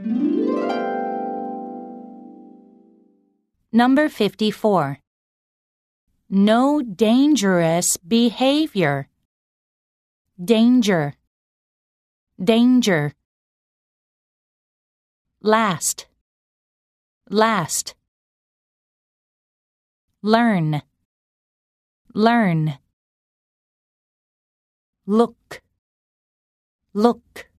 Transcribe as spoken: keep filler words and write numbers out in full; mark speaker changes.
Speaker 1: Number fifty-four. No dangerous behavior. Danger. Danger. Last. Last. Learn. Learn. Look. Look.